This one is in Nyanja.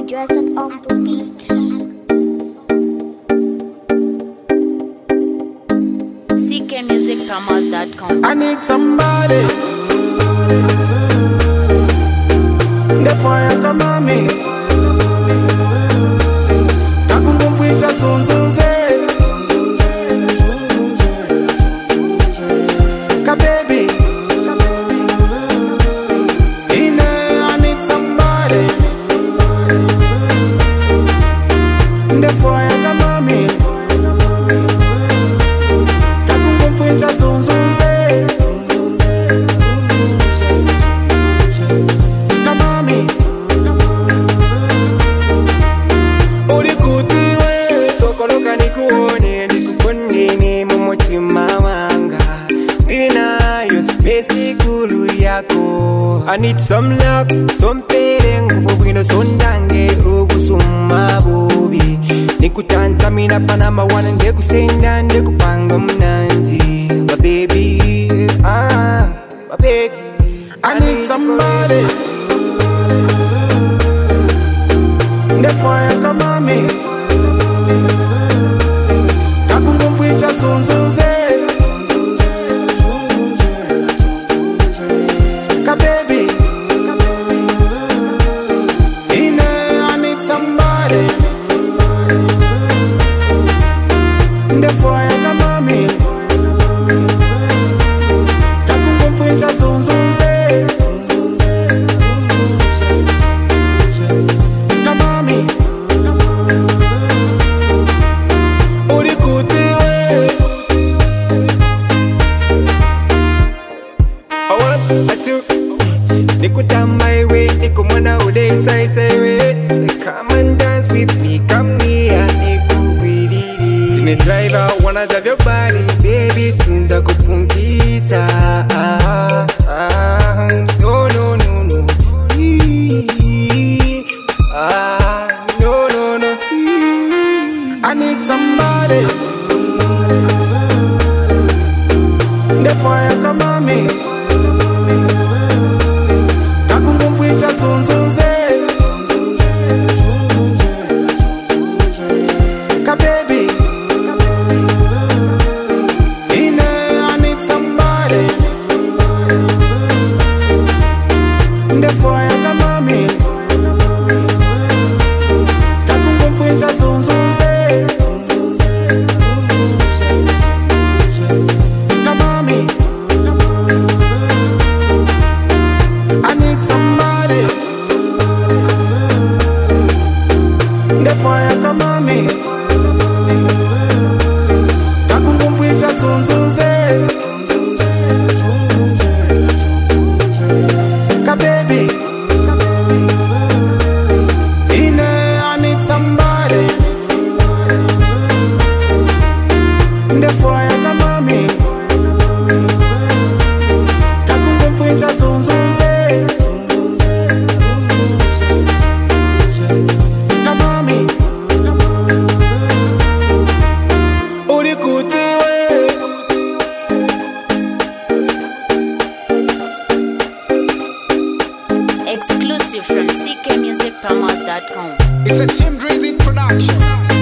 Just on the beat. ckmusicpromos.com. I need somebody. Therefore I come on me. Kakumfisha sunsunze. Ka baby. I need somebody. Therefore I come on me. I need some love, some feeling. Ubwino sondange ubusuma bubi. Nikutanta mina panama wana ngekusenda ndekupanga mnanzi. My baby, my baby. I need somebody. Therefore I come on me. Kakumfisha sunsunze. My way, Nico Mona Ode, say, come and dance with me, come near, Nico, with it. In a driver, wanna drive your body, baby, soon I could punkisa. No, no, no, no. No, no, no. I need somebody. Therefore, I come on me. Ka baby, I need somebody. Therefore I come on me. Kakumfisha sunsunze. Come on me. I need somebody. Therefore I come on me. Kakumfisha sunsunze. Ka baby. I need somebody. Therefore I come on me. Kakumfisha sunsunze. Exclusive from ckmusicpromos.com. It's a Tim Drizzy production.